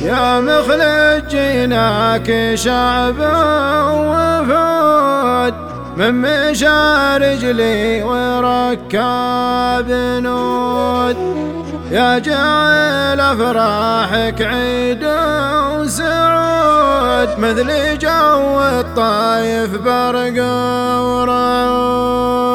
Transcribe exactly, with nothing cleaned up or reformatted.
يا مخلد جيناك شعب وفود من مشى رجلي وركاب نود، يا جعل أفراحك عيد وسعود مثل جو الطايف برق ورعود.